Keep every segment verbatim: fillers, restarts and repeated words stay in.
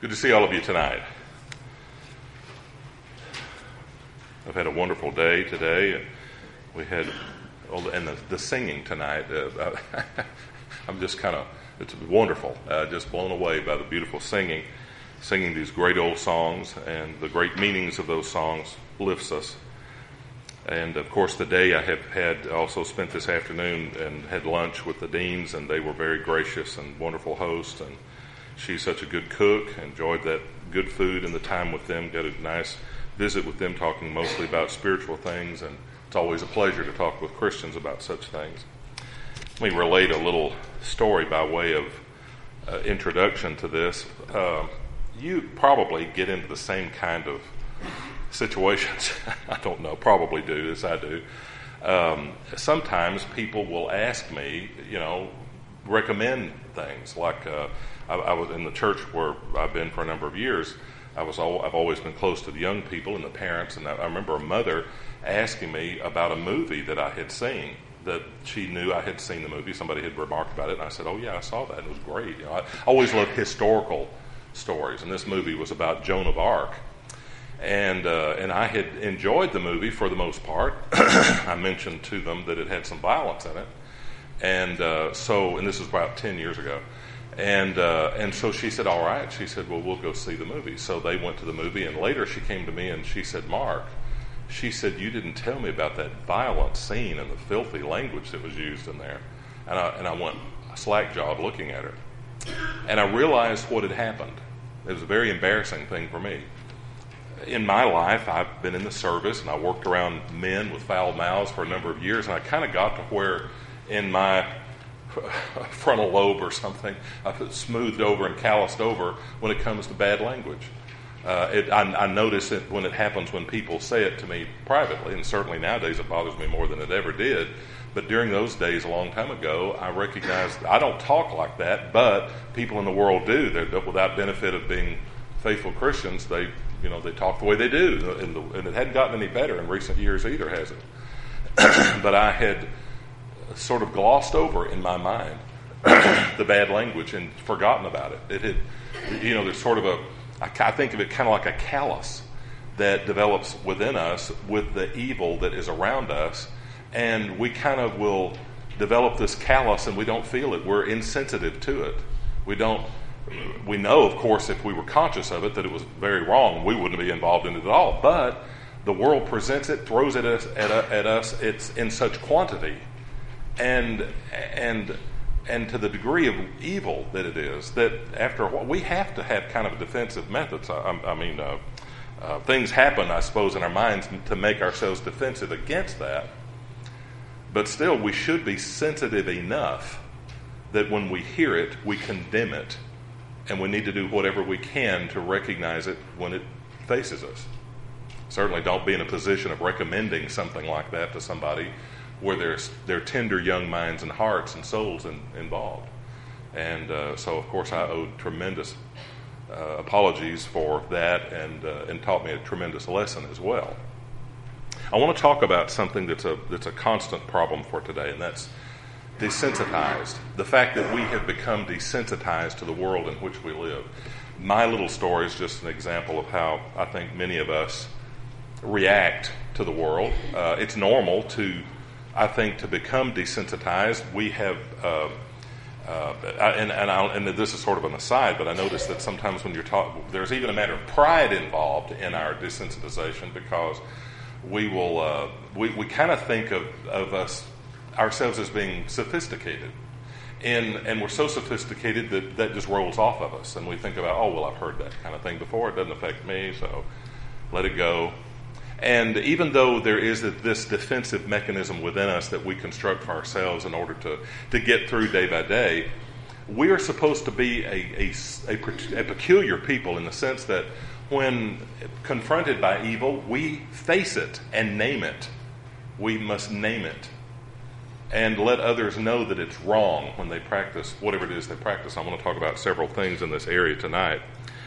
Good to see all of you tonight. I've had a wonderful day today. We had, and the, the singing tonight, uh, I'm just kind of, it's wonderful. Uh, just blown away by the beautiful singing, singing these great old songs, and the great meanings of those songs lifts us. And of course, the day I have had also spent this afternoon and had lunch with the deans, and they were very gracious and wonderful hosts. And she's such a good cook. Enjoyed that good food and the time with them. Got a nice visit with them, talking mostly about spiritual things. And it's always a pleasure to talk with Christians about such things. Let me relate a little story by way of uh, introduction to this. Uh, you probably get into the same kind of situations. I don't know, probably do, as I do. Um, sometimes people will ask me, you know, recommend things. Like uh, I, I was in the church where I've been for a number of years. I was all, I've always been close to the young people and the parents, and I, I remember a mother asking me about a movie that I had seen, that she knew I had seen the movie. Somebody had remarked about it, and I said, oh yeah, I saw that. It was great. You know, I always love historical stories, and this movie was about Joan of Arc. And uh, and I had enjoyed the movie for the most part. I mentioned to them that it had some violence in it, and uh, so and this was about ten years ago, and uh, and so she said, all right. She said, well, we'll go see the movie. So they went to the movie, and later she came to me and she said, Mark, she said, you didn't tell me about that violent scene and the filthy language that was used in there. And I and I went slack-jawed looking at her, and I realized what had happened. It was a very embarrassing thing for me. In my life, I've been in the service, and I worked around men with foul mouths for a number of years, and I kind of got to where in my frontal lobe or something, I've smoothed over and calloused over when it comes to bad language. Uh, it, I, I notice it when it happens when people say it to me privately, and certainly nowadays it bothers me more than it ever did. But during those days, a long time ago, I recognized I don't talk like that, but people in the world do. They're, without benefit of being faithful Christians, they You know, they talk the way they do, and, the, and it hadn't gotten any better in recent years either, has it? But I had sort of glossed over in my mind the bad language and forgotten about it. It had, you know, there's sort of a, I think of it kind of like a callus that develops within us with the evil that is around us, and we kind of will develop this callus and we don't feel it. We're insensitive to it. We don't. We know, of course, if we were conscious of it, that it was very wrong. We wouldn't be involved in it at all. But the world presents it, throws it at, at, at us. It's in such quantity, and and and to the degree of evil that it is, that after a while we have to have kind of defensive methods. I, I mean, uh, uh, things happen, I suppose, in our minds to make ourselves defensive against that. But still, we should be sensitive enough that when we hear it, we condemn it. And we need to do whatever we can to recognize it when it faces us. Certainly don't be in a position of recommending something like that to somebody where there's there are tender young minds and hearts and souls in, involved. And uh, so, of course, I owed tremendous uh, apologies for that, and uh, and taught me a tremendous lesson as well. I want to talk about something that's a that's a constant problem for today, and that's desensitized. The fact that we have become desensitized to the world in which we live. My little story is just an example of how I think many of us react to the world. Uh, it's normal to, I think, to become desensitized. We have, uh, uh, and and, I, and this is sort of an aside, but I notice that sometimes when you're talking, there's even a matter of pride involved in our desensitization, because we will, uh, we, we kind of think of, of us ourselves as being sophisticated, and and we're so sophisticated that that just rolls off of us, and we think about, oh well, I've heard that kind of thing before, it doesn't affect me, so let it go. And even though there is this defensive mechanism within us that we construct for ourselves in order to to get through day by day, we are supposed to be a a, a, a peculiar people in the sense that when confronted by evil, we face it and name it. We must name it and let others know that it's wrong when they practice whatever it is they practice. I want to talk about several things in this area tonight.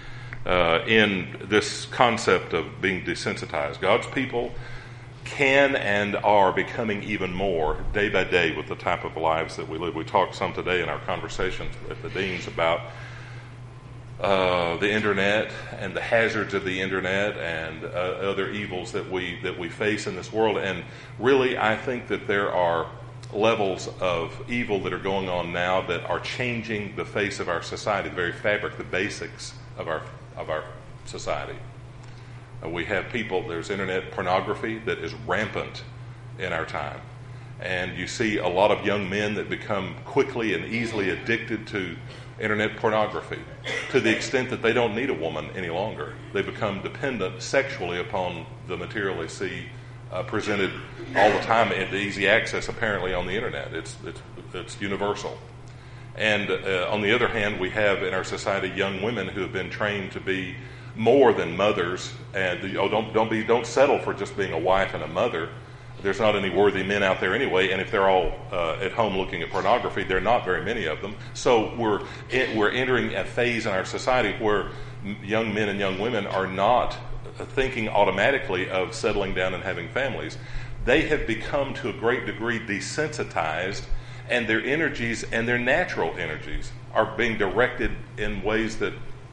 Uh, in this concept of being desensitized, God's people can and are becoming even more day by day with the type of lives that we live. We talked some today in our conversations at the Deans about uh, uh, the internet and the hazards of the internet and uh, other evils that we that we face in this world. And really, I think that there are levels of evil that are going on now that are changing the face of our society, the very fabric, the basics of our of our society. Uh, we have people, there's internet pornography that is rampant in our time. And you see a lot of young men that become quickly and easily addicted to internet pornography to the extent that they don't need a woman any longer. They become dependent sexually upon the material they see uh, presented all the time at easy access apparently on the internet. It's it's, it's universal. And uh, on the other hand, we have in our society young women who have been trained to be more than mothers. And oh, don't don't be don't settle for just being a wife and a mother. There's not any worthy men out there anyway, and if they're all uh, at home looking at pornography, there are not very many of them. So we're we're entering a phase in our society where young men and young women are not thinking automatically of settling down and having families. They have become to a great degree desensitized, and their energies and their natural energies are being directed in ways that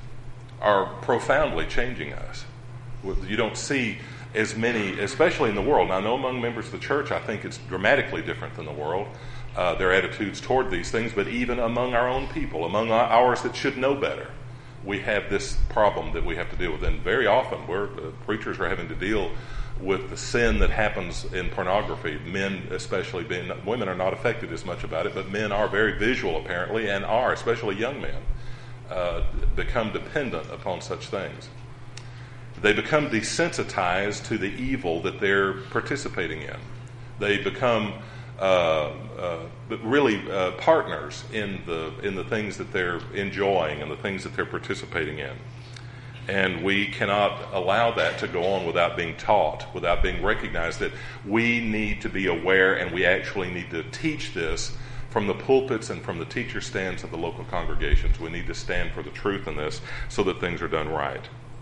are profoundly changing us. You don't see as many, especially in the world. Now, I know among members of the church, I think it's dramatically different than the world, uh, their attitudes toward these things, but even among our own people, among ours that should know better, we have this problem that we have to deal with. And very often, we're, uh, preachers are having to deal with the sin that happens in pornography. Men, especially, being, women are not affected as much about it, but men are very visual, apparently, and are, especially young men, uh, become dependent upon such things. They become desensitized to the evil that they're participating in. They become uh, uh, really uh, partners in the in the things that they're enjoying and the things that they're participating in. And we cannot allow that to go on without being taught, without being recognized that we need to be aware, and we actually need to teach this from the pulpits and from the teacher stands of the local congregations. We need to stand for the truth in this so that things are done right.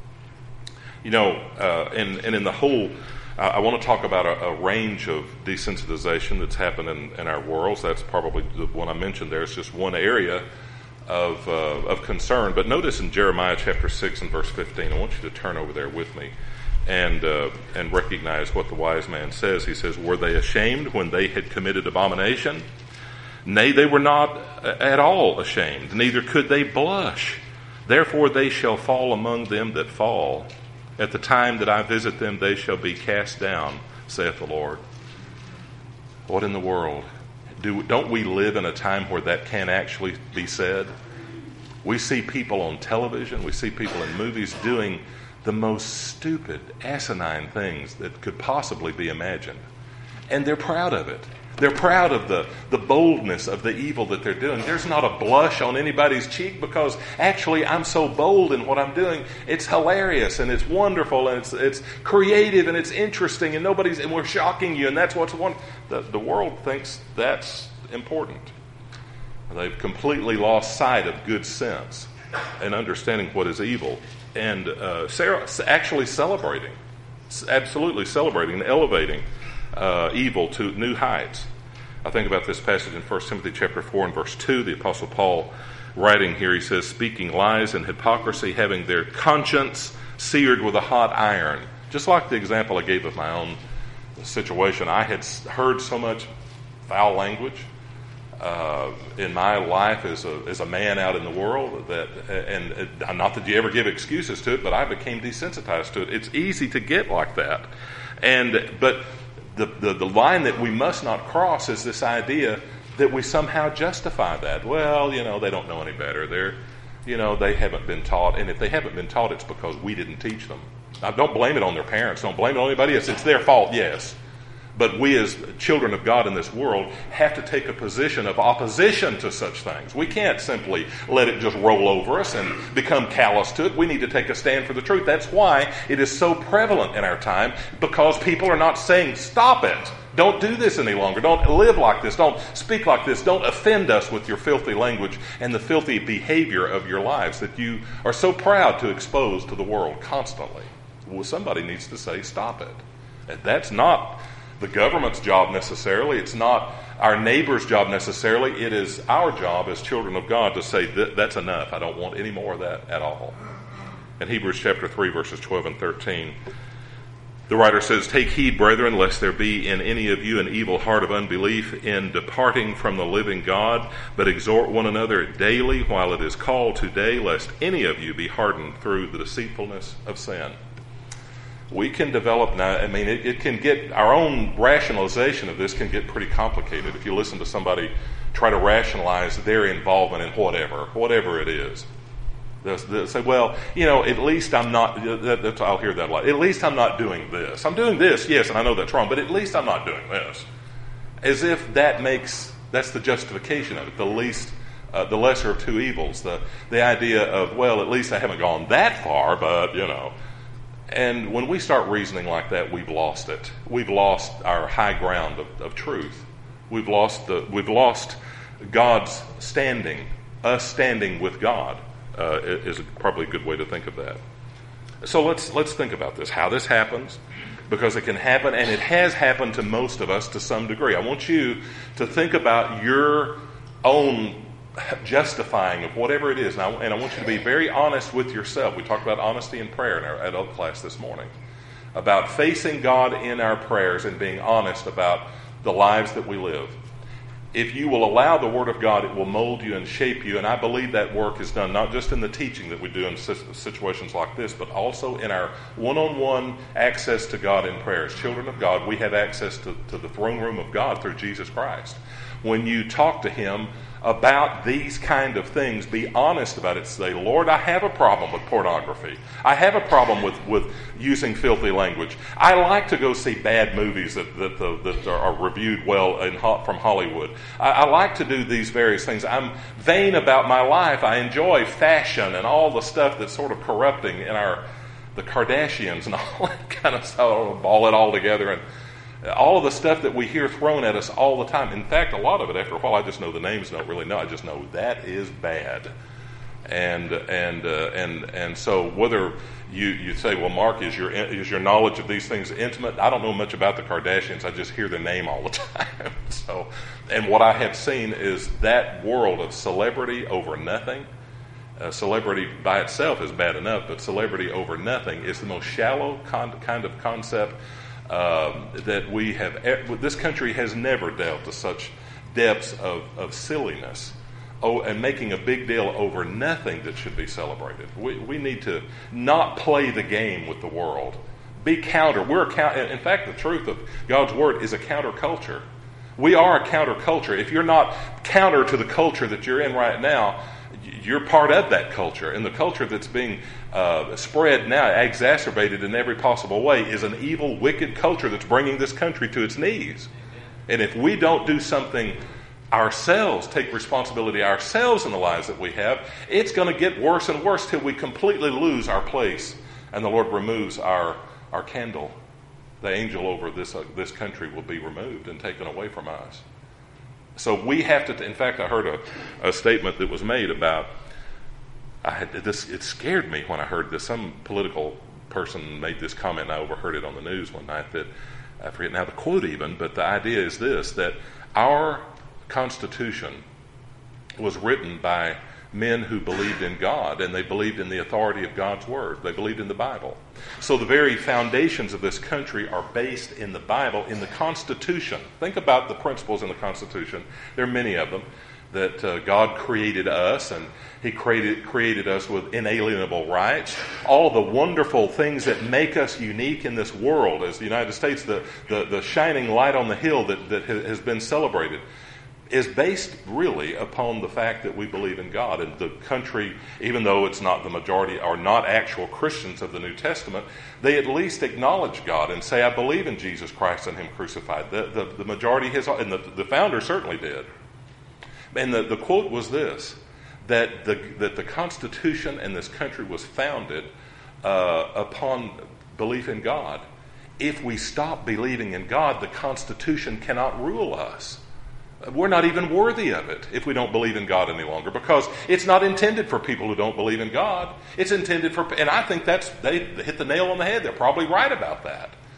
You know, uh, and, and in the whole, uh, I want to talk about a, a range of desensitization that's happened in, in our worlds. That's probably the one I mentioned there. It's just one area of uh, of concern. But notice in Jeremiah chapter six and verse fifteen, I want you to turn over there with me and uh, and recognize what the wise man says. He says, "Were they ashamed when they had committed abomination? Nay, they were not at all ashamed, neither could they blush. Therefore they shall fall among them that fall. At the time that I visit them, they shall be cast down, saith the Lord." What in the world? Do, don't we live in a time where that can actually be said? We see people on television, we see people in movies doing the most stupid, asinine things that could possibly be imagined. And they're proud of it. They're proud of the, the boldness of the evil that they're doing. There's not a blush on anybody's cheek because actually I'm so bold in what I'm doing. It's hilarious and it's wonderful and it's it's creative and it's interesting and nobody's and we're shocking you and that's what's one. The, the world thinks that's important. They've completely lost sight of good sense and understanding what is evil and uh, actually celebrating, absolutely celebrating and elevating Uh, evil to new heights. I think about this passage in First Timothy chapter four and verse two. The Apostle Paul writing here, he says, "Speaking lies and hypocrisy, having their conscience seared with a hot iron." Just like the example I gave of my own situation. I had heard so much foul language uh, in my life as a, as a man out in the world that, and, and not that you ever give excuses to it, but I became desensitized to it. It's easy to get like that. And, but The, the the line that we must not cross is this idea that we somehow justify that. Well, you know, they don't know any better. They're, you know, they haven't been taught. And if they haven't been taught, it's because we didn't teach them. Now, don't blame it on their parents. Don't blame it on anybody else. It's their fault, yes. But we as children of God in this world have to take a position of opposition to such things. We can't simply let it just roll over us and become callous to it. We need to take a stand for the truth. That's why it is so prevalent in our time, because people are not saying, stop it. Don't do this any longer. Don't live like this. Don't speak like this. Don't offend us with your filthy language and the filthy behavior of your lives that you are so proud to expose to the world constantly. Well, somebody needs to say, stop it. And that's not the government's job necessarily. It's not our neighbor's job necessarily. It is our job as children of God to say, that's enough. I don't want any more of that at all. In Hebrews chapter three, verses twelve and thirteen, the writer says, "Take heed, brethren, lest there be in any of you an evil heart of unbelief in departing from the living God, but exhort one another daily while it is called today, lest any of you be hardened through the deceitfulness of sin." We can develop now, I mean, it, it can get, our own rationalization of this can get pretty complicated if you listen to somebody try to rationalize their involvement in whatever, whatever it is. They'll, they'll say, well, you know, at least I'm not, that, that's, I'll hear that a lot, at least I'm not doing this. I'm doing this, yes, and I know that's wrong, but at least I'm not doing this. As if that makes, that's the justification of it, the least, uh, the lesser of two evils, the, the idea of, well, at least I haven't gone that far, but, you know. And when we start reasoning like that, we've lost it. We've lost our high ground of, of truth. We've lost the, we've lost God's standing, us standing with God. Uh, is probably a good way to think of that. So let's let's think about this, how this happens, because it can happen, and it has happened to most of us to some degree. I want you to think about your own justifying of whatever it is, and I, and I want you to be very honest with yourself. We talked about honesty in prayer in our adult class this morning, about facing God in our prayers and being honest about the lives that we live. If you will allow the Word of God, it will mold you and shape you. And I believe that work is done not just in the teaching that we do in situations like this, but also in our one-on-one access to God in prayer. As children of God, we have access to, to the throne room of God through Jesus Christ. When you talk to Him about these kind of things, be honest about it. Say, Lord, I have a problem with pornography. I have a problem with, with using filthy language. I like to go see bad movies that that, the, that are reviewed well in, from Hollywood. I, I like to do these various things. I'm vain about my life. I enjoy fashion and all the stuff that's sort of corrupting in our, the Kardashians and all that kind of stuff. I'll ball it all together and all of the stuff that we hear thrown at us all the time. In fact, a lot of it, after a while, I just know the names, don't really know. I just know that is bad. And and uh, and and so whether you, you say, well, Mark, is your is your knowledge of these things intimate? I don't know much about the Kardashians. I just hear their name all the time. So, and what I have seen is that world of celebrity over nothing. Uh, celebrity by itself is bad enough, but celebrity over nothing is the most shallow con- kind of concept Um, that we have. This country has never dealt to such depths of, of silliness, oh, and making a big deal over nothing that should be celebrated. We we need to not play the game with the world. Be counter. We're a, in fact, the truth of God's word is a counterculture. We are a counterculture. If you're not counter to the culture that you're in right now, you're part of that culture, and the culture that's being uh, spread now, exacerbated in every possible way, is an evil, wicked culture that's bringing this country to its knees. And if we don't do something ourselves, take responsibility ourselves in the lives that we have, it's going to get worse and worse till we completely lose our place, and the Lord removes our our candle. The angel over this uh, this country will be removed and taken away from us. So we have to, in fact, I heard a, a statement that was made about, I had this, it scared me when I heard this. Some political person made this comment, and I overheard it on the news one night, that, I forget now the quote even, but the idea is this, that our Constitution was written by men who believed in God, and they believed in the authority of God's Word. They believed in the Bible. So the very foundations of this country are based in the Bible, in the Constitution. Think about the principles in the Constitution. There are many of them, that uh, God created us, and He created created us with inalienable rights. All the wonderful things that make us unique in this world as the United States, the, the, the shining light on the hill that, that has been celebrated, is based really upon the fact that we believe in God. And the country, even though it's not the majority, are not actual Christians of the New Testament, they at least acknowledge God and say, I believe in Jesus Christ and Him crucified. The, the, the majority has, and the, the founder certainly did. And the, the quote was this, that the, that the Constitution in this country was founded uh, upon belief in God. If we stop believing in God, the Constitution cannot rule us. We're not even worthy of it if we don't believe in God any longer, because it's not intended for people who don't believe in God. It's intended for, and I think that's, they hit the nail on the head. They're probably right about that.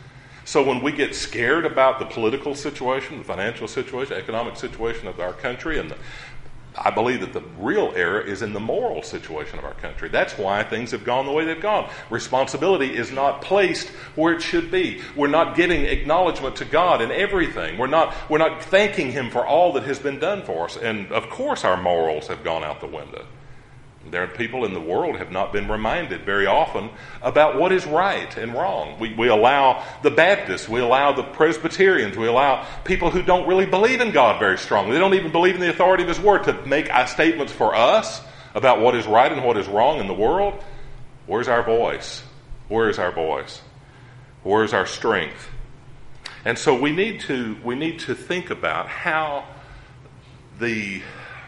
So when we get scared about the political situation, the financial situation, economic situation of our country, and the, I believe that the real error is in the moral situation of our country. That's why things have gone the way they've gone. Responsibility is not placed where it should be. We're not giving acknowledgement to God in everything. We're not, we're not thanking Him for all that has been done for us. And of course our morals have gone out the window. There are people in the world have not been reminded very often about what is right and wrong. We, we allow the Baptists, we allow the Presbyterians, we allow people who don't really believe in God very strongly. They don't even believe in the authority of His Word to make statements for us about what is right and what is wrong in the world. Where's our voice? Where is our voice? Where's our strength? And so we need to we need to think about how the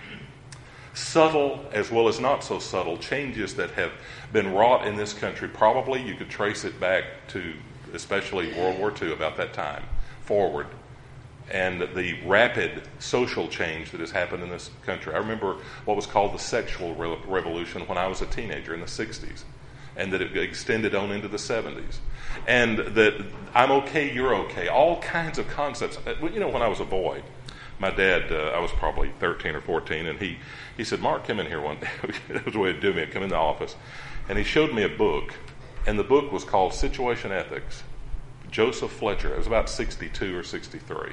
subtle as well as not so subtle changes that have been wrought in this country, probably you could trace it back to especially World War Two, about that time forward, and the rapid social change that has happened in this country. I remember what was called the sexual re- revolution when I was a teenager in the sixties, and that it extended on into the seventies. And that I'm okay, you're okay, all kinds of concepts. You know, when I was a boy, my dad, uh, I was probably thirteen or fourteen, and he, he said, Mark, come in here one day. That was the way to do me. I'd come in the office. And he showed me a book, and the book was called Situation Ethics. Joseph Fletcher. It was about sixty-two or sixty-three.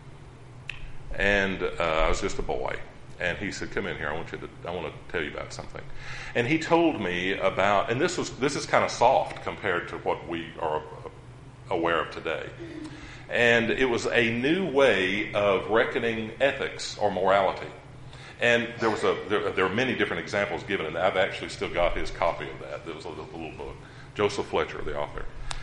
And uh, I was just a boy. And he said, come in here, I want you to, I want to tell you about something. And he told me about, and this was this is kind of soft compared to what we are aware of today. And it was a new way of reckoning ethics or morality. And there was a there, there are many different examples given, and I've actually still got his copy of that. There was a little, a little book. Joseph Fletcher, the author.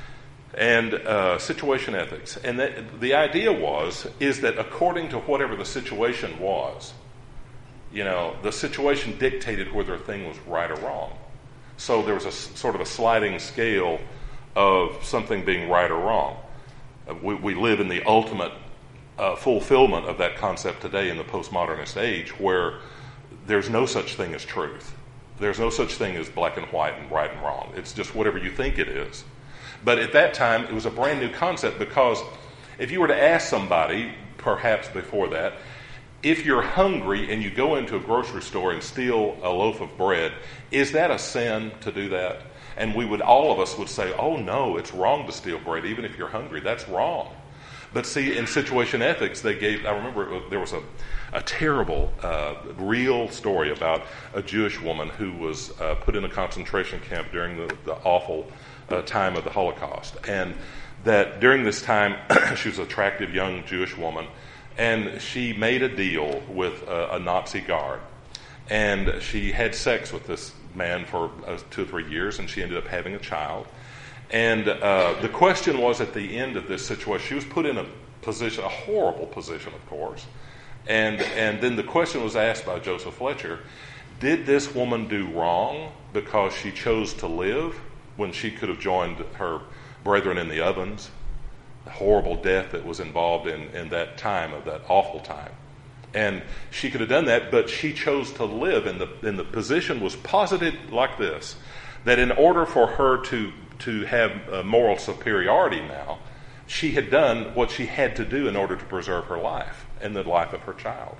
And uh, situation ethics. And that, the idea was, is that according to whatever the situation was, you know, the situation dictated whether a thing was right or wrong. So there was a sort of a sliding scale of something being right or wrong. Uh, we, we live in the ultimate uh, fulfillment of that concept today in the postmodernist age, where there's no such thing as truth. There's no such thing as black and white and right and wrong. It's just whatever you think it is. But at that time, it was a brand new concept, because if you were to ask somebody, perhaps before that, if you're hungry and you go into a grocery store and steal a loaf of bread, is that a sin to do that? And we would, all of us would say, oh no, it's wrong to steal bread, even if you're hungry. That's wrong. But see, in situation ethics, they gave, I remember there was a, a terrible, uh, real story about a Jewish woman who was uh, put in a concentration camp during the, the awful uh, time of the Holocaust. And that during this time, she was an attractive young Jewish woman, and she made a deal with a, a Nazi guard. And she had sex with this man for uh, two or three years, and she ended up having a child. And uh, the question was, at the end of this situation, she was put in a position, a horrible position, of course. And and then the question was asked by Joseph Fletcher, did this woman do wrong because she chose to live when she could have joined her brethren in the ovens? The horrible death that was involved in, in that time, of that awful time. And she could have done that, but she chose to live, and the, and the position was posited like this, that in order for her to, to have a moral superiority now, she had done what she had to do in order to preserve her life and the life of her child.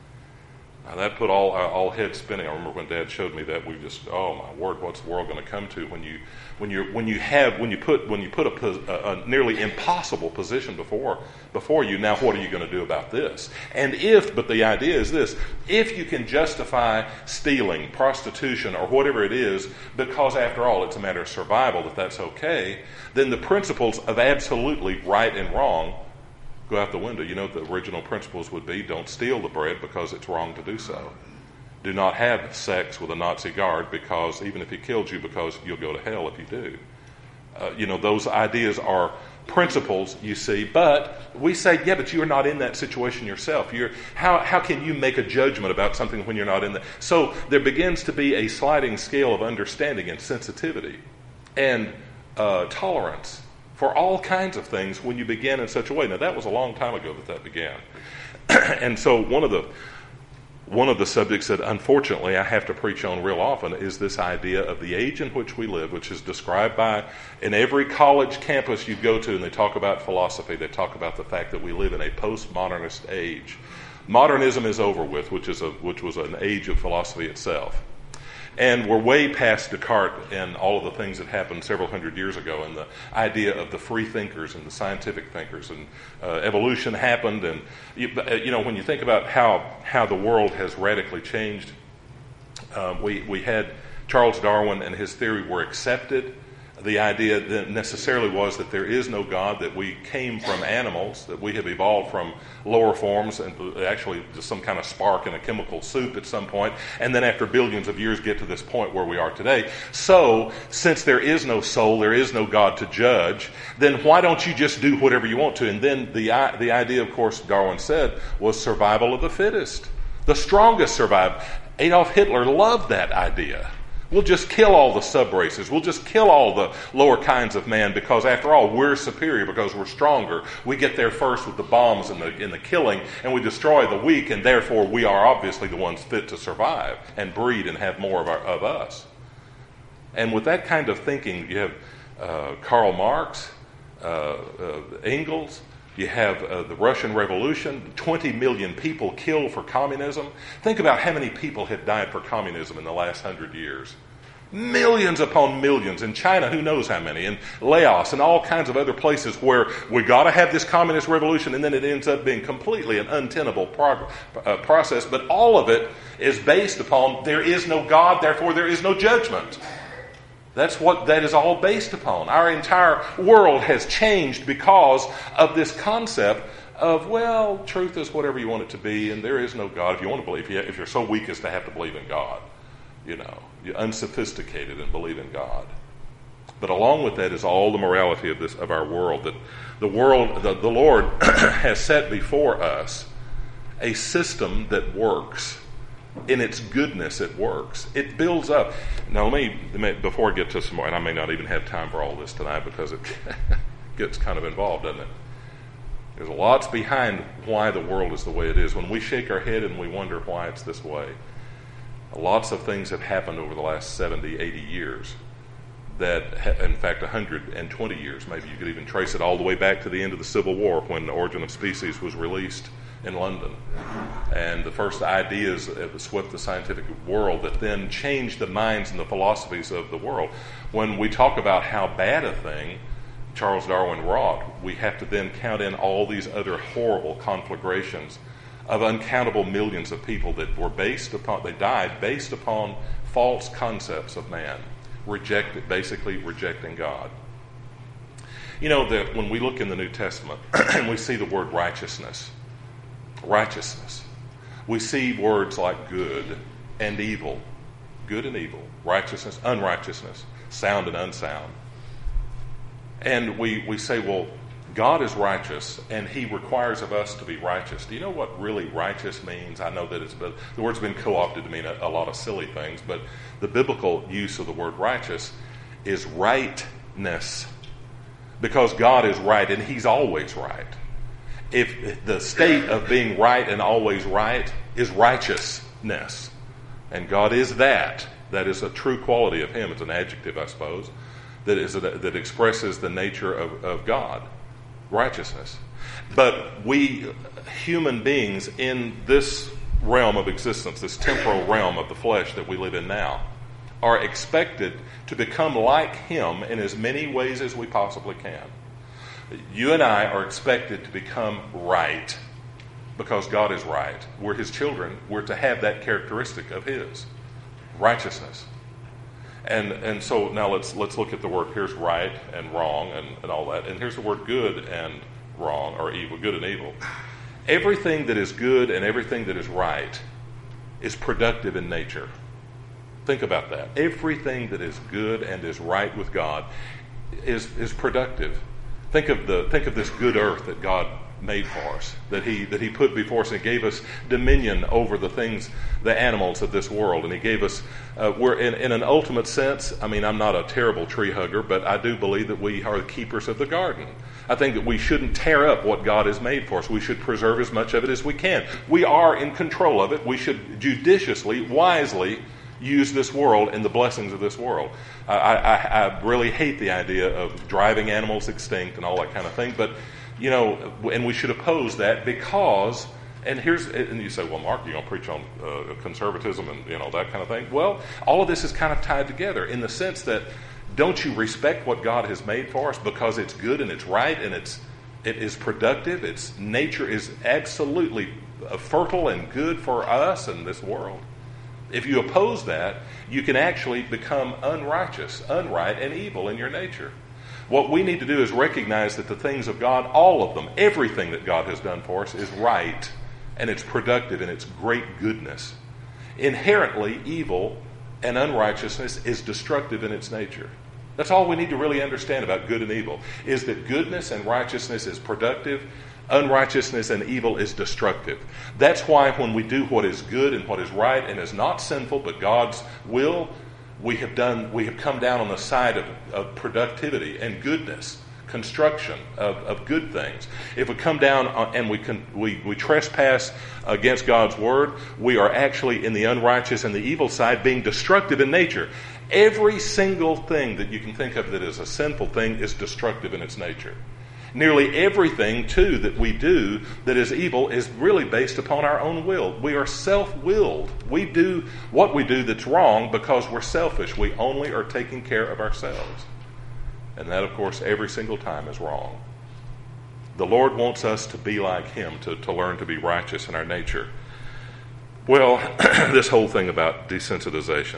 Now that put all all heads spinning. I remember when Dad showed me that, we just, oh my word, what's the world going to come to when you when you when you have when you put when you put a, a, a nearly impossible position before before you. Now what are you going to do about this? And if, but the idea is this: if you can justify stealing, prostitution, or whatever it is, because after all it's a matter of survival, that that's okay, then the principles of absolutely right and wrong go out the window. You know, the original principles would be: don't steal the bread because it's wrong to do so. Do not have sex with a Nazi guard, because even if he killed you, because you'll go to hell if you do. Uh, you know, those ideas are principles, you see, but we say, yeah, but you're not in that situation yourself. You're, how, how can you make a judgment about something when you're not in that? So there begins to be a sliding scale of understanding and sensitivity and uh, tolerance for all kinds of things when you begin in such a way. Now, that was a long time ago that that began. And so one of the one of the subjects that unfortunately I have to preach on real often is this idea of the age in which we live, which is described by, in every college campus you go to and they talk about philosophy, they talk about the fact that we live in a postmodernist age. Modernism is over with, which is a which was an age of philosophy itself. And we're way past Descartes and all of the things that happened several hundred years ago, and the idea of the free thinkers and the scientific thinkers, and uh, evolution happened. And you, you know, when you think about how how the world has radically changed, uh, we we had Charles Darwin and his theory were accepted. The idea that necessarily was that there is no God, that we came from animals, that we have evolved from lower forms, and actually just some kind of spark in a chemical soup at some point, and then after billions of years get to this point where we are today. So, since there is no soul, there is no God to judge, then why don't you just do whatever you want to? And then the, the idea, of course, Darwin said, was survival of the fittest. The strongest survive. Adolf Hitler loved that idea. We'll just kill all the subraces. We'll just kill all the lower kinds of man because, after all, we're superior because we're stronger. We get there first with the bombs and the, and the killing, and we destroy the weak, and therefore we are obviously the ones fit to survive and breed and have more of, our, of us. And with that kind of thinking, you have uh, Karl Marx, uh, uh, Engels, you have uh, the Russian Revolution, twenty million people killed for communism. Think about how many people have died for communism in the last hundred years. Millions upon millions. In China, who knows how many. In Laos and all kinds of other places where we got to have this communist revolution, and then it ends up being completely an untenable prog- uh, process. But all of it is based upon there is no God, therefore there is no judgment. That's what that is all based upon. Our entire world has changed because of this concept of, well, truth is whatever you want it to be, and there is no God. If you want to believe, if you're so weak as to have to believe in God, you know, you're unsophisticated and believe in God. But along with that is all the morality of this of our world. That the world, the, the Lord has set before us a system that works. In its goodness, it works. It builds up. Now, let me, let me, before I get to some more, and I may not even have time for all this tonight because it gets kind of involved, doesn't it? There's lots behind why the world is the way it is. When we shake our head and we wonder why it's this way, lots of things have happened over the last seventy, eighty years that, in fact, one hundred twenty years, maybe you could even trace it all the way back to the end of the Civil War when The Origin of Species was released in London. And the first ideas that swept the scientific world that then changed the minds and the philosophies of the world. When we talk about how bad a thing Charles Darwin wrought, we have to then count in all these other horrible conflagrations of uncountable millions of people that were based upon, they died based upon false concepts of man, rejected, basically rejecting God. You know, that when we look in the New Testament and we see the word righteousness, righteousness, we see words like good and evil, good and evil, righteousness, unrighteousness, sound and unsound. And we, we say, well, God is righteous, and He requires of us to be righteous. Do you know what really righteous means? I know that it's been, the word's been co-opted to mean a, a lot of silly things, but the biblical use of the word righteous is rightness, because God is right, and He's always right. If the state of being right and always right is righteousness, and God is that, that is a true quality of Him. It's an adjective, I suppose, that is a, that expresses the nature of, of God. Righteousness. But we human beings in this realm of existence, this temporal realm of the flesh that we live in now, are expected to become like Him in as many ways as we possibly can. You and I are expected to become right because God is right. We're His children. We're to have that characteristic of His, righteousness. And and so now let's let's look at the word. Here's right and wrong and, and all that. And here's the word good and wrong, or evil, good and evil. Everything that is good and everything that is right is productive in nature. Think about that. Everything that is good and is right with God is is productive. Think of the think of this good earth that God made for us, that he that he put before us and gave us dominion over the things, the animals of this world. And He gave us, uh, we're in, in an ultimate sense, I mean, I'm not a terrible tree hugger, but I do believe that we are the keepers of the garden. I think that we shouldn't tear up what God has made for us. We should preserve as much of it as we can. We are in control of it. We should judiciously, wisely use this world and the blessings of this world. I, I, I really hate the idea of driving animals extinct and all that kind of thing. But, you know, and we should oppose that because, and here's, and you say, well, Mark, you're going to preach on uh, conservatism and, you know, that kind of thing. Well, all of this is kind of tied together in the sense that don't you respect what God has made for us because it's good and it's right and it's it is productive. Its nature is absolutely fertile and good for us and this world. If you oppose that, you can actually become unrighteous, unright, and evil in your nature. What we need to do is recognize that the things of God, all of them, everything that God has done for us is right and it's productive and it's great goodness. Inherently, evil and unrighteousness is destructive in its nature. That's all we need to really understand about good and evil, is that goodness and righteousness is productive, unrighteousness and evil is destructive. That's why when we do what is good and what is right and is not sinful but God's will, we have done. We have come down on the side of, of productivity and goodness, construction of, of good things. If we come down and we, can, we we trespass against God's word, we are actually in the unrighteous and the evil side, being destructive in nature. Every single thing that you can think of that is a sinful thing is destructive in its nature. Nearly everything, too, that we do that is evil is really based upon our own will. We are self-willed. We do what we do that's wrong because we're selfish. We only are taking care of ourselves. And that, of course, every single time is wrong. The Lord wants us to be like Him, to, to learn to be righteous in our nature. Well, this whole thing about desensitization,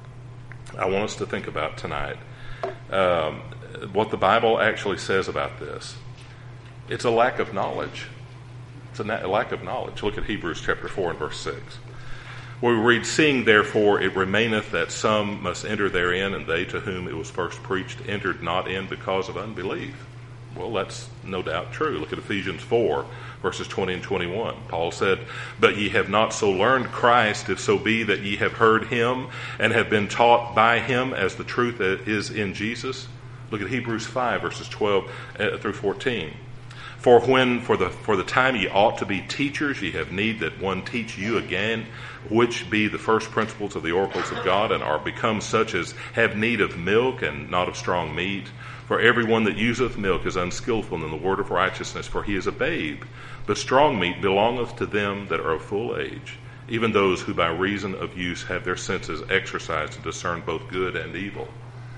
I want us to think about tonight um, what the Bible actually says about this. It's a lack of knowledge. It's a, na- a lack of knowledge. Look at Hebrews chapter four and verse six. Where we read, "Seeing therefore it remaineth that some must enter therein, and they to whom it was first preached entered not in because of unbelief." Well, that's no doubt true. Look at Ephesians four, verses twenty and twenty-one. Paul said, "But ye have not so learned Christ, if so be that ye have heard him, and have been taught by him, as the truth is in Jesus." Look at Hebrews five, verses twelve through fourteen. "For when for the for the time ye ought to be teachers, ye have need that one teach you again, which be the first principles of the oracles of God, and are become such as have need of milk, and not of strong meat. For everyone that useth milk is unskillful in the word of righteousness, for he is a babe. But strong meat belongeth to them that are of full age, even those who by reason of use have their senses exercised to discern both good and evil."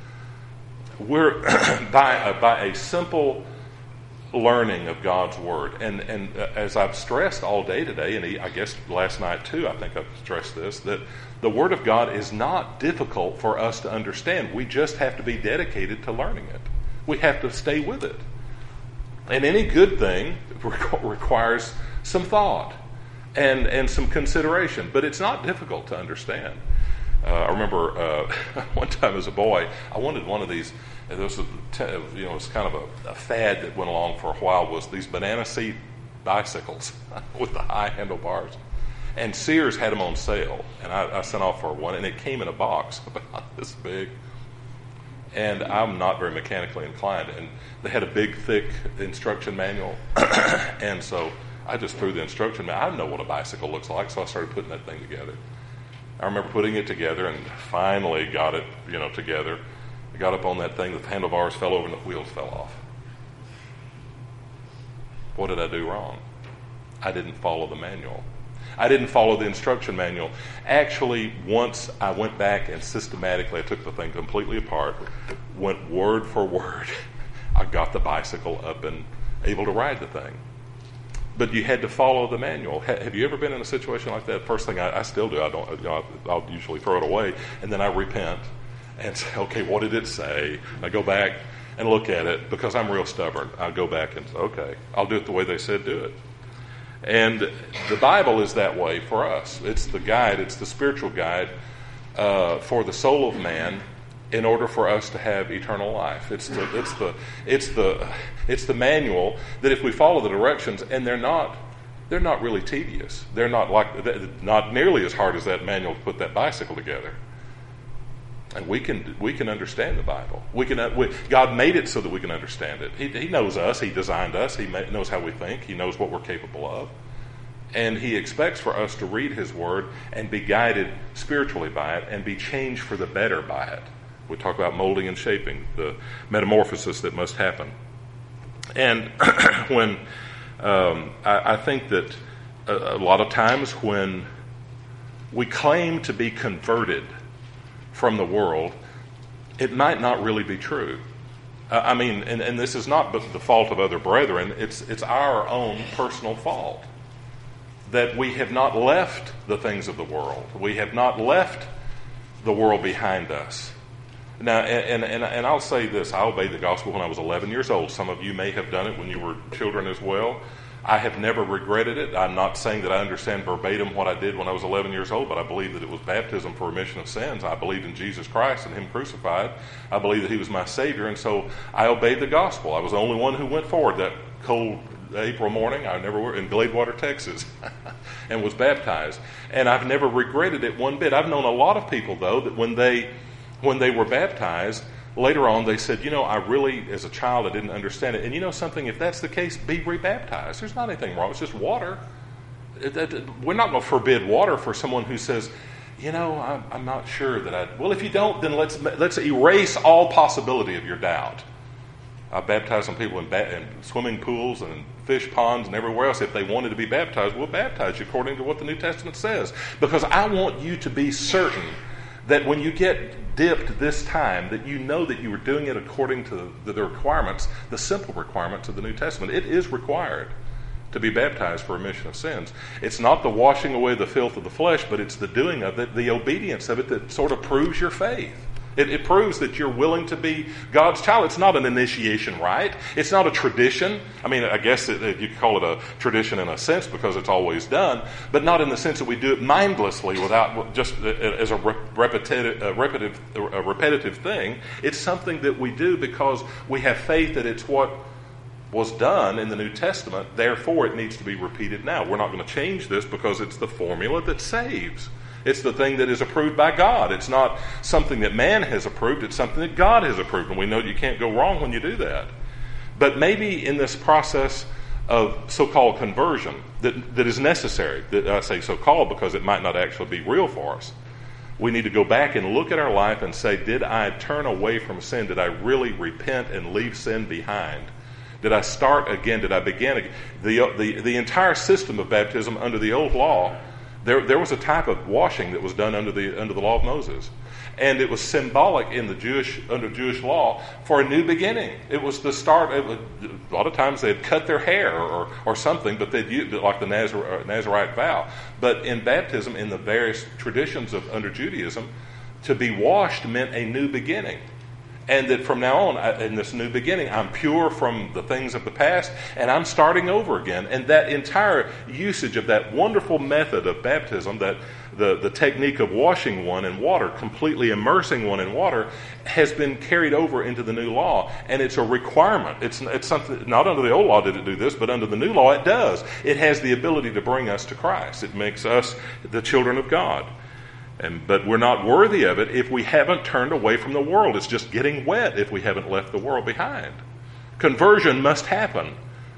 We're by a, by a simple learning of God's word, and and as I've stressed all day today, and I guess last night too, I think I've stressed this, that the word of God is not difficult for us to understand. We just have to be dedicated to learning it. We have to stay with it. And any good thing requires some thought and and some consideration, but it's not difficult to understand. Uh, I remember uh, one time as a boy, I wanted one of these. There was a, you know, it was kind of a, a fad that went along for a while. Was these banana seat bicycles with the high handlebars, and Sears had them on sale. And I, I sent off for one, and it came in a box about this big. And I'm not very mechanically inclined, and they had a big, thick instruction manual, and so I just threw the instruction manual. I know what a bicycle looks like, so I started putting that thing together. I remember putting it together and finally got it, you know, together. I got up on that thing, the handlebars fell over and the wheels fell off. What did I do wrong? I didn't follow the manual. I didn't follow the instruction manual. Actually, once I went back and systematically, I took the thing completely apart, went word for word, I got the bicycle up and able to ride the thing. But you had to follow the manual. Have you ever been in a situation like that? First thing, I, I still do. I don't. You know, I'll usually throw it away, and then I repent and say, "Okay, what did it say?" I go back and look at it because I'm real stubborn. I go back and say, "Okay, I'll do it the way they said do it." And the Bible is that way for us. It's the guide. It's the spiritual guide uh, for the soul of man, in order for us to have eternal life. It's the it's the it's the it's the manual that if we follow the directions, and they're not they're not really tedious. They're not like not nearly as hard as that manual to put that bicycle together. And we can we can understand the Bible. We can uh, we, God made it so that we can understand it. He, he knows us. He designed us. He ma- knows how we think. He knows what we're capable of. And He expects for us to read His Word and be guided spiritually by it and be changed for the better by it. We talk about molding and shaping, the metamorphosis that must happen. And when um, I, I think that a, a lot of times when we claim to be converted from the world, it might not really be true. Uh, I mean, and, and this is not the fault of other brethren. It's it's our own personal fault that we have not left the things of the world. We have not left the world behind us. Now, and, and, and I'll say this, I obeyed the gospel when I was eleven years old. Some of you may have done it when you were children as well. I have never regretted it. I'm not saying that I understand verbatim what I did when I was eleven years old, but I believe that it was baptism for remission of sins. I believed in Jesus Christ and Him crucified. I believe that He was my Savior, and so I obeyed the gospel. I was the only one who went forward that cold April morning. I never were in Gladewater, Texas, and was baptized. And I've never regretted it one bit. I've known a lot of people, though, that when they when they were baptized, later on, they said, you know, I really, as a child, I didn't understand it. And you know something? If that's the case, be rebaptized. There's not anything wrong. It's just water. It, it, we're not going to forbid water for someone who says, you know, I'm, I'm not sure that I... Well, if you don't, then let's let's erase all possibility of your doubt. I baptized some people in, ba- in swimming pools and fish ponds and everywhere else. If they wanted to be baptized, we'll baptize you according to what the New Testament says. Because I want you to be certain that when you get dipped this time, that you know that you were doing it according to the, the requirements, the simple requirements of the New Testament. It is required to be baptized for remission of sins. It's not the washing away the filth of the flesh, but it's the doing of it, the obedience of it that sort of proves your faith. It, it proves that you're willing to be God's child. It's not an initiation rite. It's not a tradition. I mean, I guess it, it, you could call it a tradition in a sense because it's always done, but not in the sense that we do it mindlessly without just as a repetitive, a repetitive, a repetitive thing. It's something that we do because we have faith that it's what was done in the New Testament. Therefore, it needs to be repeated now. We're not going to change this because it's the formula that saves. It's the thing that is approved by God. It's not something that man has approved. It's something that God has approved. And we know you can't go wrong when you do that. But maybe in this process of so-called conversion that, that is necessary, that I say so-called because it might not actually be real for us, we need to go back and look at our life and say, did I turn away from sin? Did I really repent and leave sin behind? Did I start again? Did I begin again? The, the, the entire system of baptism under the old law, There, there was a type of washing that was done under the under the law of Moses, and it was symbolic in the Jewish under Jewish law for a new beginning. It was the start. It was, a lot of times they'd cut their hair or or something, but they'd use like the Nazar, Nazarite vow. But in baptism, in the various traditions of under Judaism, to be washed meant a new beginning. And that from now on, in this new beginning, I'm pure from the things of the past, and I'm starting over again. And that entire usage of that wonderful method of baptism, that the, the technique of washing one in water, completely immersing one in water, has been carried over into the new law. And it's a requirement. It's, it's something, not under the old law did it do this, but under the new law it does. It has the ability to bring us to Christ. It makes us the children of God. And, but we're not worthy of it if we haven't turned away from the world. It's just getting wet if we haven't left the world behind. Conversion must happen.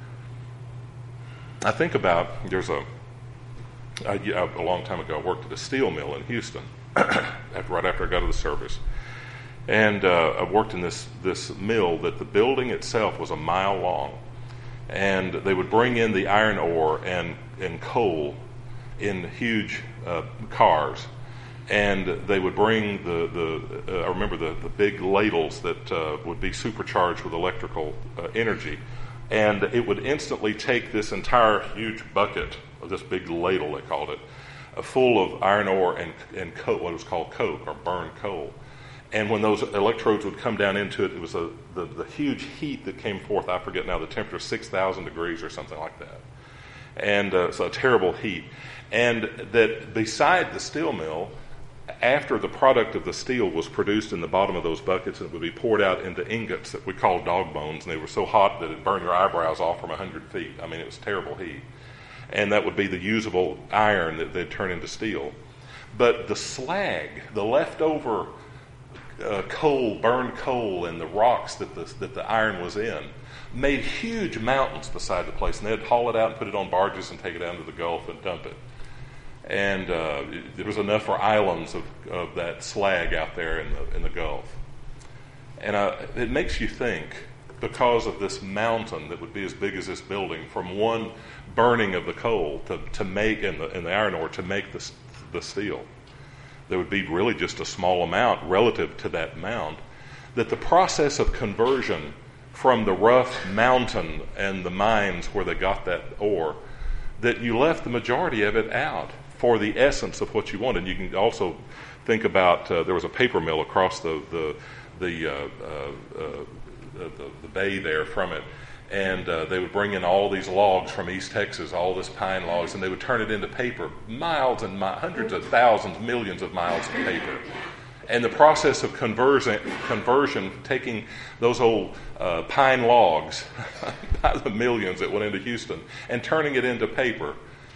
I think about, there's a, a, a long time ago, I worked at a steel mill in Houston, after, right after I got to the service. And uh, I worked in this, this mill that the building itself was a mile long. And they would bring in the iron ore and, and coal in huge uh, cars. And they would bring the, the uh, I remember the, the big ladles that uh, would be supercharged with electrical uh, energy. And it would instantly take this entire huge bucket, or this big ladle they called it, uh, full of iron ore and, and coke, what was called coke or burned coal. And when those electrodes would come down into it, it was a, the, the huge heat that came forth. I forget now, the temperature, six thousand degrees or something like that. And uh, so a terrible heat. And that beside the steel mill, after the product of the steel was produced in the bottom of those buckets, it would be poured out into ingots that we called dog bones, and they were so hot that it burned your eyebrows off from one hundred feet. I mean, it was terrible heat. And that would be the usable iron that they'd turn into steel. But the slag, the leftover uh, coal, burned coal, and the rocks that the, that the iron was in, made huge mountains beside the place, and they'd haul it out and put it on barges and take it down to the Gulf and dump it. And uh, there was enough for islands of, of that slag out there in the in the Gulf. And uh, it makes you think, because of this mountain that would be as big as this building, from one burning of the coal to, to make in the in the iron ore to make the the steel, there would be really just a small amount relative to that amount. That the process of conversion from the rough mountain and the mines where they got that ore, that you left the majority of it out for the essence of what you want. And you can also think about uh, there was a paper mill across the the the, uh, uh, uh, the the bay there from it, and uh, they would bring in all these logs from East Texas, all this pine logs, and they would turn it into paper, miles and mi- hundreds of thousands, millions of miles of paper. And the process of conversion, conversion taking those old uh, pine logs by the millions that went into Houston and turning it into paper,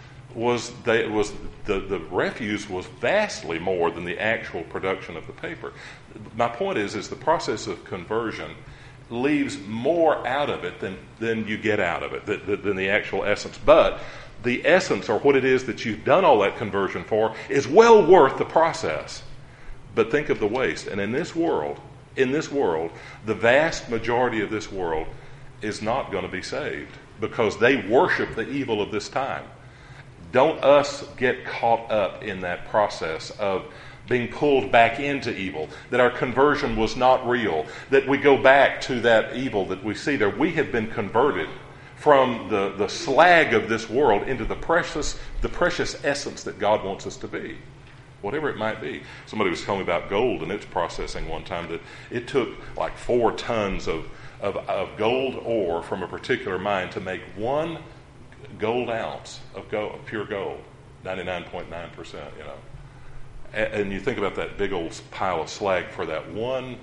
was they, was the, the refuse was vastly more than the actual production of the paper. My point is, is the process of conversion leaves more out of it than, than you get out of it, than, than the actual essence. But the essence, or what it is that you've done all that conversion for, is well worth the process. But think of the waste. And in this world, in this world, the vast majority of this world is not going to be saved because they worship the evil of this time. Don't us get caught up in that process of being pulled back into evil, that our conversion was not real, that we go back to that evil that we see there. We have been converted from the, the slag of this world into the precious, the precious essence that God wants us to be. Whatever it might be. Somebody was telling me about gold and its processing one time, that it took like four tons of, of, of gold ore from a particular mine to make one gold ounce of gold, pure gold, ninety-nine point nine percent, you know. And, and you think about that big old pile of slag for that one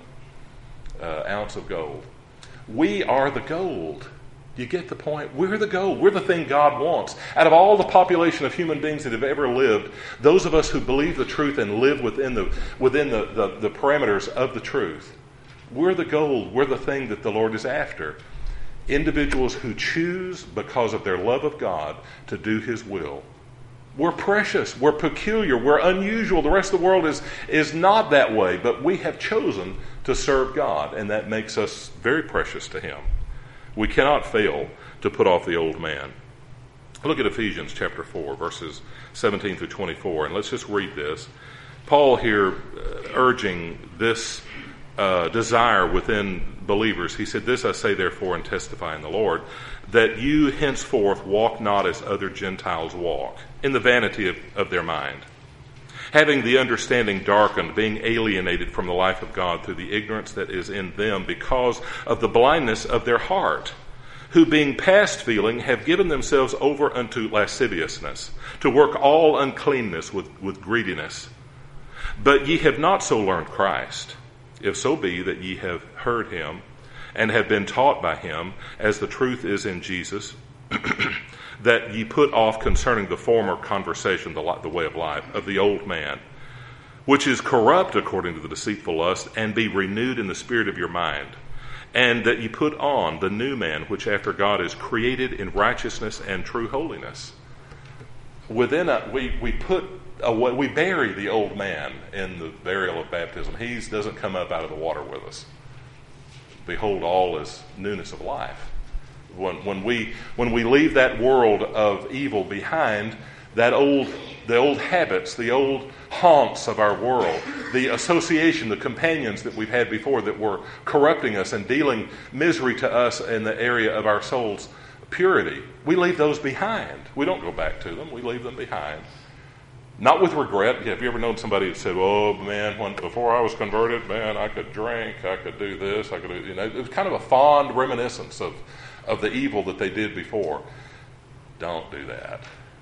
uh, ounce of gold. We are the gold. You get the point? We're the gold. We're the thing God wants. Out of all the population of human beings that have ever lived, those of us who believe the truth and live within the within the, the, the parameters of the truth, we're the gold. We're the thing that the Lord is after. Individuals who choose, because of their love of God, to do His will. We're precious. We're peculiar. We're unusual. The rest of the world is, is not that way, but we have chosen to serve God, and that makes us very precious to Him. We cannot fail to put off the old man. Look at Ephesians chapter four, verses seventeen through twenty-four, and let's just read this. Paul here uh, urging this uh, desire within believers. He said, "This I say therefore and testify in the Lord, that you henceforth walk not as other Gentiles walk, in the vanity of, of their mind, having the understanding darkened, being alienated from the life of God through the ignorance that is in them because of the blindness of their heart, who being past feeling have given themselves over unto lasciviousness, to work all uncleanness with, with greediness. But ye have not so learned Christ, if so be that ye have heard him, and have been taught by him, as the truth is in Jesus, that ye put off concerning the former conversation, the, the way of life, of the old man, which is corrupt according to the deceitful lust, and be renewed in the spirit of your mind, and that ye put on the new man, which after God is created in righteousness and true holiness." Within a, we we put away, we bury the old man in the burial of baptism. He doesn't come up out of the water with us. Behold, all is newness of life. When, when we when we leave that world of evil behind, that old the old habits, the old haunts of our world, the association, the companions that we've had before that were corrupting us and dealing misery to us in the area of our soul's purity, we leave those behind. We don't go back to them. We leave them behind. Not with regret. Have you ever known somebody who said, "Oh man, when before I was converted, man, I could drink, I could do this, I could do," you know, it was kind of a fond reminiscence of of the evil that they did before. Don't do that.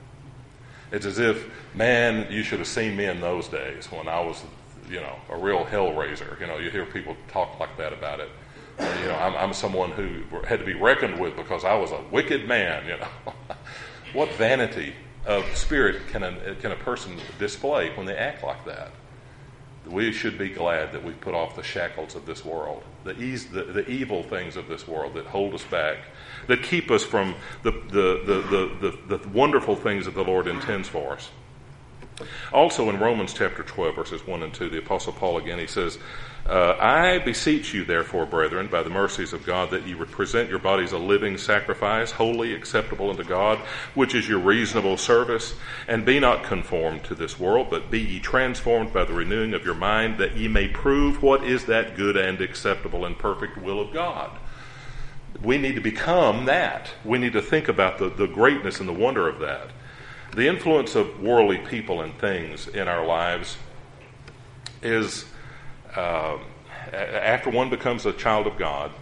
It's as if, man, you should have seen me in those days when I was, you know, a real hellraiser. You know, you hear people talk like that about it. You know, I'm, I'm someone who had to be reckoned with because I was a wicked man, you know. What vanity of spirit can a, can a person display when they act like that? we should be glad that we've put off the shackles of this world, the, ease, the, the evil things of this world that hold us back, that keep us from the, the, the, the, the, the wonderful things that the Lord intends for us. Also in Romans chapter twelve, verses one and two, the Apostle Paul again, he says, uh, I beseech you, therefore, brethren, by the mercies of God, that ye present your bodies a living sacrifice, holy, acceptable unto God, which is your reasonable service. And be not conformed to this world, but be ye transformed by the renewing of your mind, that ye may prove what is that good and acceptable and perfect will of God. We need to become that. We need to think about the, the greatness and the wonder of that. The influence of worldly people and things in our lives is, uh, after one becomes a child of God,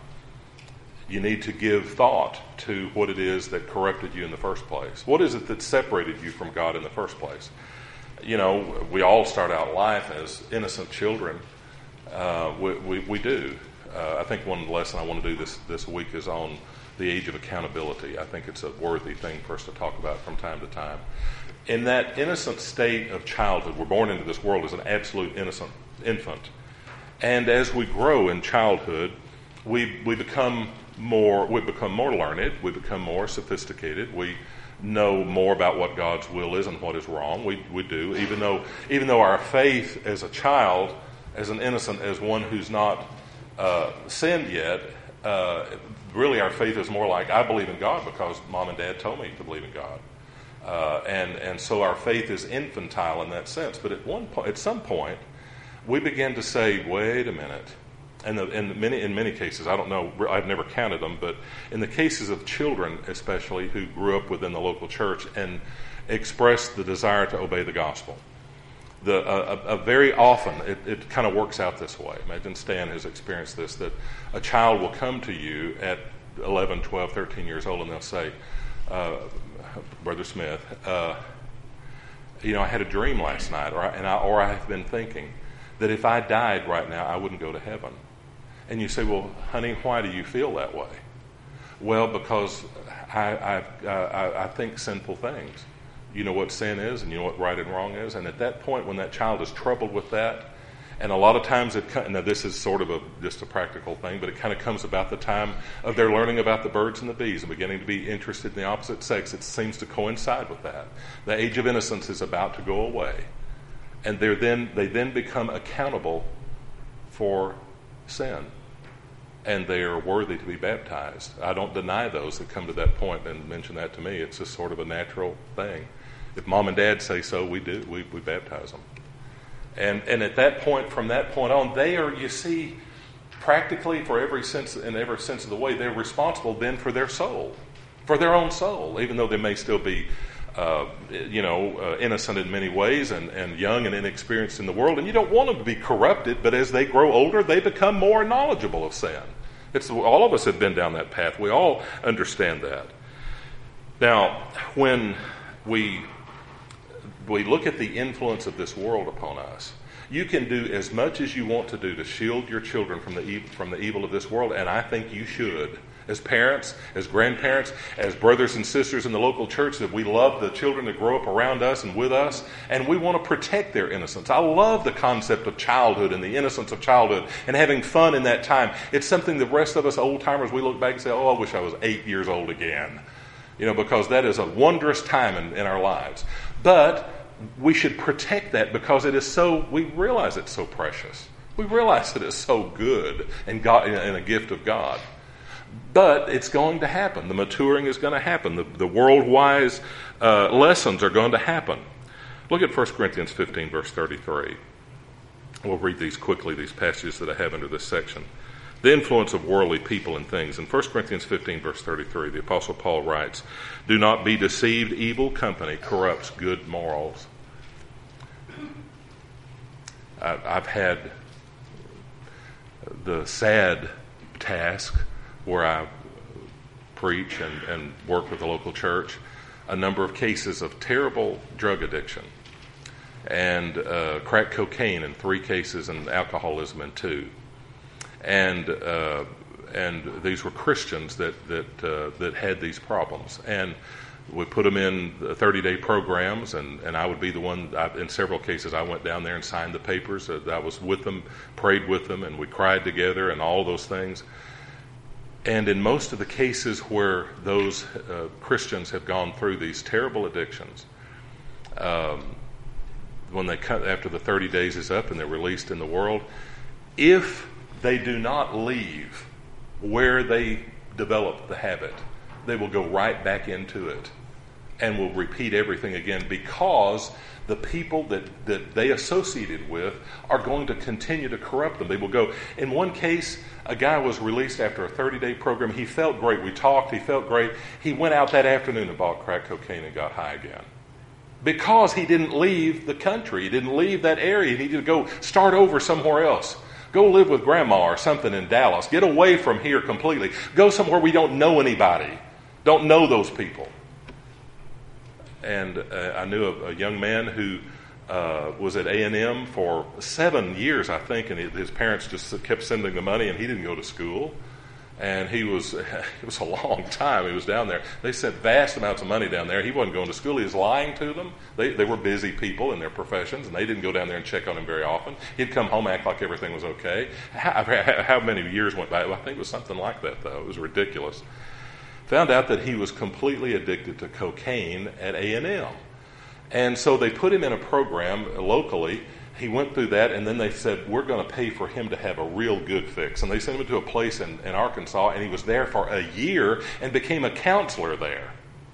you need to give thought to what it is that corrupted you in the first place. What is it that separated you from God in the first place? You know, we all start out life as innocent children. Uh, we, we, we do. Uh, I think one lesson I want to do this, this week is on the age of accountability. I think it's a worthy thing for us to talk about from time to time. In that innocent state of childhood, we're born into this world as an absolute innocent infant. And as we grow in childhood, we we become more we become more learned, we become more sophisticated, we know more about what God's will is and what is wrong. We we do, even though even though our faith as a child, as an innocent, as one who's not uh, sinned yet, uh, really our faith is more like, I believe in God because mom and dad told me to believe in God. Uh, and, and so our faith is infantile in that sense. But at one point, at some point, we begin to say, wait a minute. And the, in many in many cases, I don't know, I've never counted them, but in the cases of children especially who grew up within the local church and expressed the desire to obey the gospel, The, uh, uh, very often it, it kind of works out this way. Imagine Stan has experienced this, that a child will come to you at eleven, twelve, thirteen years old and they'll say, uh, Brother Smith, uh, you know, I had a dream last night, or I, and I, or I have been thinking that if I died right now, I wouldn't go to heaven. And you say, well, honey, why do you feel that way? Well, because I, I, I, I think sinful things. You know what sin is, and you know what right and wrong is. And at that point, when that child is troubled with that, and a lot of times, it now this is sort of a just a practical thing, but it kind of comes about the time of their learning about the birds and the bees and beginning to be interested in the opposite sex. It seems to coincide with that. The age of innocence is about to go away, and they're then they then become accountable for sin, and they are worthy to be baptized. I don't deny those that come to that point and mention that to me. It's just sort of a natural thing. If mom and dad say so, we do. We, we baptize them. And and at that point, from that point on, they are, you see, practically for every sense, in every sense of the way, they're responsible then for their soul, for their own soul, even though they may still be, uh, you know, uh, innocent in many ways and, and young and inexperienced in the world. And you don't want them to be corrupted, but as they grow older, they become more knowledgeable of sin. It's all of us have been down that path. We all understand that. Now, when we we look at the influence of this world upon us, you can do as much as you want to do to shield your children from the e- from the evil of this world, and I think you should. As parents, as grandparents, as brothers and sisters in the local church, that we love the children that grow up around us and with us, and we want to protect their innocence. I love the concept of childhood and the innocence of childhood and having fun in that time. It's something the rest of us old-timers, we look back and say, oh, I wish I was eight years old again. You know, because that is a wondrous time in, in our lives. But we should protect that because it is so, we realize it's so precious. We realize it is so good and, God, and a gift of God. But it's going to happen. The maturing is going to happen. The, the world-wise uh, lessons are going to happen. Look at First Corinthians fifteen, verse thirty-three. We'll read these quickly, these passages that I have under this section. The influence of worldly people and things. In First Corinthians fifteen, verse thirty-three, the Apostle Paul writes, do not be deceived. Evil company corrupts good morals. I've had the sad task where I preach and, and work with the local church, a number of cases of terrible drug addiction and uh, crack cocaine in three cases and alcoholism in two. And uh, and these were Christians that that uh, that had these problems. And we put them in thirty-day programs, and, and I would be the one, I, in several cases, I went down there and signed the papers. Uh, I was with them, prayed with them, and we cried together and all those things. And in most of the cases where those uh, Christians have gone through these terrible addictions, um, when they cut, after the thirty days is up and they're released in the world, if they do not leave where they developed the habit, they will go right back into it and will repeat everything again, because the people that, that they associated with are going to continue to corrupt them. They will go. In one case, a guy was released after a thirty-day program. He felt great. We talked. He felt great. He went out that afternoon and bought crack cocaine and got high again, because he didn't leave the country. He didn't leave that area. He needed to go start over somewhere else. Go live with grandma or something in Dallas. Get away from here completely. Go somewhere we don't know anybody. Don't know those people. And uh, I knew a, a young man who uh, was at A and M for seven years, I think, and his parents just kept sending the money, and he didn't go to school. And he was, it was a long time he was down there. They sent vast amounts of money down there. He wasn't going to school. He was lying to them. They they were busy people in their professions, and they didn't go down there and check on him very often. He'd come home, act like everything was okay. How, how many years went by? Well, I think it was something like that, though. It was ridiculous. Found out that he was completely addicted to cocaine at A and M. And so they put him in a program locally. He went through that, and then they said, we're going to pay for him to have a real good fix. And they sent him to a place in, in Arkansas, and he was there for a year and became a counselor there.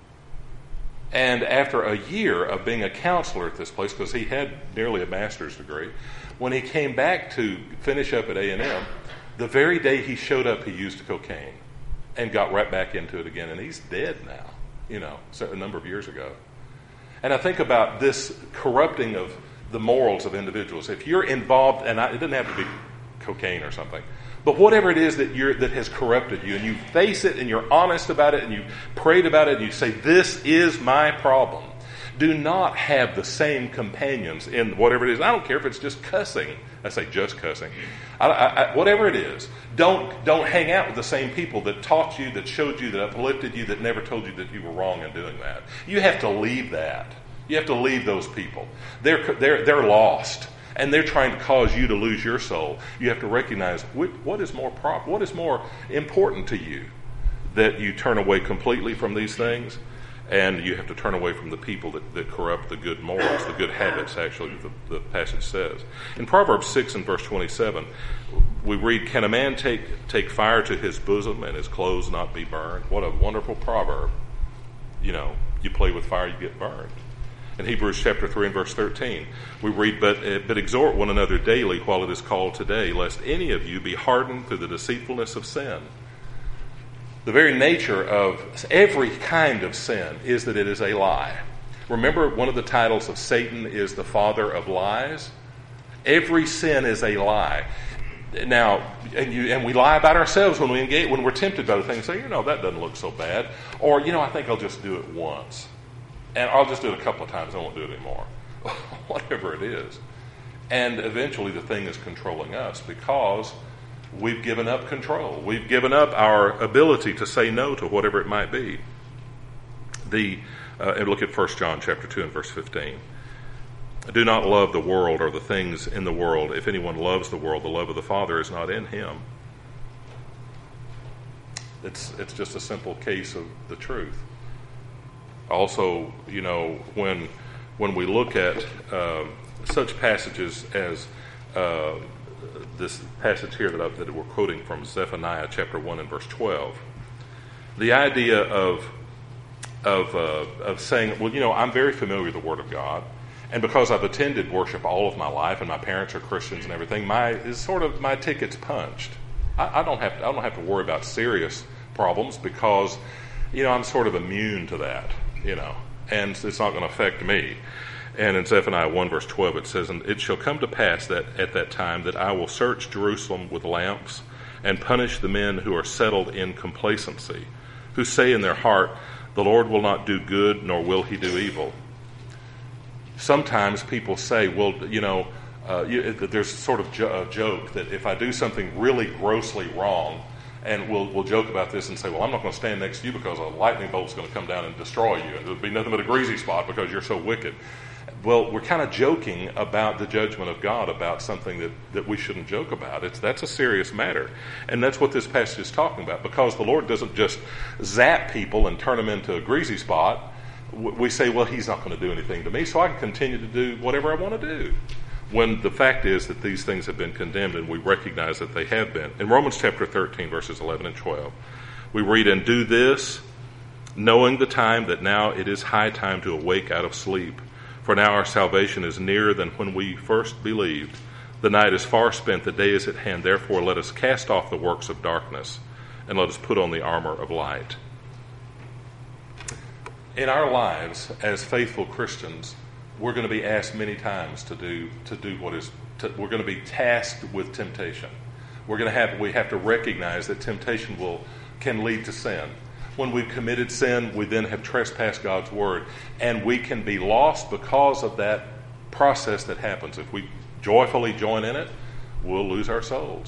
And after a year of being a counselor at this place, because he had nearly a master's degree, when he came back to finish up at A and M, the very day he showed up, he used cocaine and got right back into it again. And he's dead now, you know, so a number of years ago. And I think about this corrupting of the morals of individuals. If you're involved, and I, it doesn't have to be cocaine or something, but whatever it is that you're that has corrupted you, and you face it, and you're honest about it, and you prayed about it, and you say, this is my problem. Do not have the same companions in whatever it is. I don't care if it's just cussing. I say just cussing. I, I, I, whatever it is, don't don't hang out with the same people that taught you, that showed you, that uplifted you, that never told you that you were wrong in doing that. You have to leave that. You have to leave those people. They're they're they're lost, and they're trying to cause you to lose your soul. You have to recognize what, what is more prop, what is more important to you, that you turn away completely from these things, and you have to turn away from the people that, that corrupt the good morals, the good habits. Actually, the, the passage says in Proverbs six and verse twenty-seven, we read, "Can a man take take fire to his bosom and his clothes not be burned?" What a wonderful proverb! You know, you play with fire, you get burned. In Hebrews chapter three and verse thirteen, we read, but, but exhort one another daily while it is called today, lest any of you be hardened through the deceitfulness of sin. The very nature of every kind of sin is that it is a lie. Remember, one of the titles of Satan is the father of lies? Every sin is a lie. Now, and, you, and we lie about ourselves when we engage, when we're tempted by the thing, say, you know, that doesn't look so bad. Or, you know, I think I'll just do it once. And I'll just do it a couple of times. I won't do it anymore. Whatever it is. And eventually the thing is controlling us because we've given up control. We've given up our ability to say no to whatever it might be. The uh, and look at First John chapter two and verse fifteen. Do not love the world or the things in the world. If anyone loves the world, the love of the Father is not in him. It's it's just a simple case of the truth. Also, you know, when when we look at uh, such passages as uh, this passage here that, I, that we're quoting from Zephaniah chapter one and verse twelve, the idea of of uh, of saying, well, you know, I'm very familiar with the Word of God, and because I've attended worship all of my life, and my parents are Christians and everything, my is sort of my ticket's punched. I, I don't have to, I don't have to worry about serious problems because, you know, I'm sort of immune to that. You know, and it's not going to affect me. And in Zephaniah one verse twelve it says, and it shall come to pass that at that time that I will search Jerusalem with lamps and punish the men who are settled in complacency, who say in their heart, the Lord will not do good, nor will he do evil. Sometimes people say, well, you know, uh, you, there's sort of jo- a joke that if I do something really grossly wrong, And we'll we'll joke about this and say, well, I'm not going to stand next to you because a lightning bolt's going to come down and destroy you. And it'll be nothing but a greasy spot because you're so wicked. Well, we're kind of joking about the judgment of God, about something that, that we shouldn't joke about. It's that's a serious matter. And that's what this passage is talking about. Because the Lord doesn't just zap people and turn them into a greasy spot, we say, well, he's not going to do anything to me, so I can continue to do whatever I want to do. When the fact is that these things have been condemned, and we recognize that they have been. In Romans chapter thirteen, verses eleven and twelve, we read, "And do this, knowing the time that now it is high time to awake out of sleep. For now our salvation is nearer than when we first believed. The night is far spent, the day is at hand. Therefore let us cast off the works of darkness, and let us put on the armor of light." In our lives as faithful Christians, we're going to be asked many times to do to do what is to, we're going to be tasked with temptation. We're going to have we have to recognize that temptation will can lead to sin. When we've committed sin, we then have trespassed God's word, and we can be lost because of that process that happens. If we joyfully join in it, we'll lose our souls.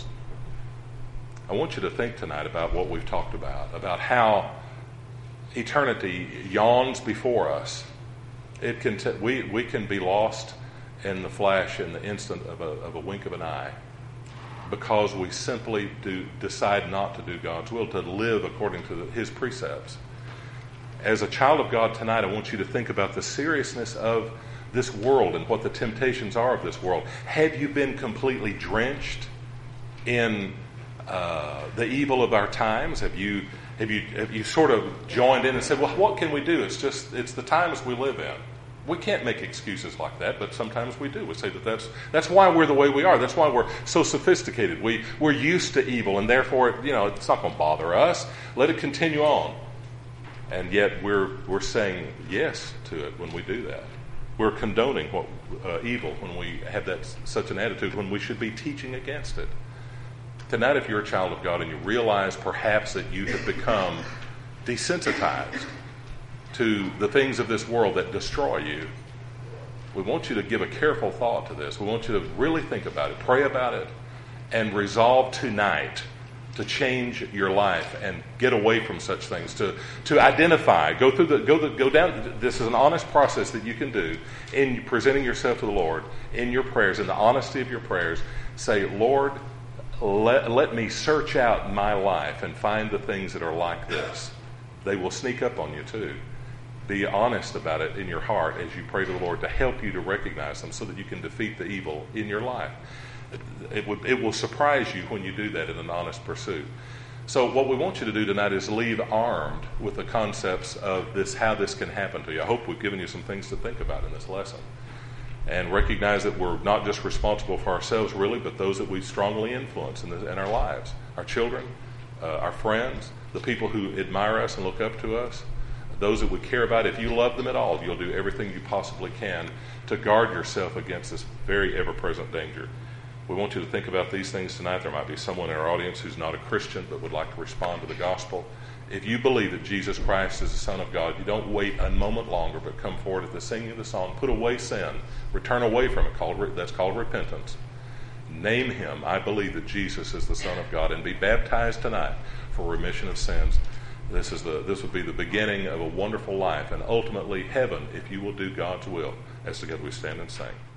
I want you to think tonight about what we've talked about, about how eternity yawns before us. It can t- we we can be lost in the flash, in the instant of a of a wink of an eye, because we simply do decide not to do God's will, to live according to the, His precepts. As a child of God tonight, I want you to think about the seriousness of this world and what the temptations are of this world. Have you been completely drenched in uh, the evil of our times? Have you Have you have you sort of joined in and said, well, what can we do? It's just, it's the times we live in. We can't make excuses like that, but sometimes we do. We say that that's that's why we're the way we are. That's why we're so sophisticated. We, we're used to evil, and therefore, you know, it's not going to bother us. Let it continue on. And yet we're we're saying yes to it when we do that. We're condoning what uh, evil when we have that such an attitude, when we should be teaching against it. Tonight, if you're a child of God and you realize perhaps that you have become desensitized to the things of this world that destroy you, we want you to give a careful thought to this. We want you to really think about it, pray about it, and resolve tonight to change your life and get away from such things, to, to identify, go through the, go the, go down. This is an honest process that you can do in presenting yourself to the Lord, in your prayers, in the honesty of your prayers. Say, Lord, Let, let me search out my life and find the things that are like this. They will sneak up on you too. Be honest about it in your heart as you pray to the Lord to help you to recognize them so that you can defeat the evil in your life. It, it, would, it will surprise you when you do that in an honest pursuit. So what we want you to do tonight is leave armed with the concepts of this, how this can happen to you. I hope we've given you some things to think about in this lesson. And recognize that we're not just responsible for ourselves, really, but those that we strongly influence in, the, in our lives. Our children, uh, our friends, the people who admire us and look up to us, those that we care about. If you love them at all, you'll do everything you possibly can to guard yourself against this very ever-present danger. We want you to think about these things tonight. There might be someone in our audience who's not a Christian but would like to respond to the gospel. If you believe that Jesus Christ is the Son of God, you don't wait a moment longer, but come forward at the singing of the song. Put away sin. Return away from it. Called, that's called repentance. Name Him. I believe that Jesus is the Son of God, and be baptized tonight for remission of sins. This is the this would be the beginning of a wonderful life, and ultimately heaven, if you will do God's will. As together we stand and sing.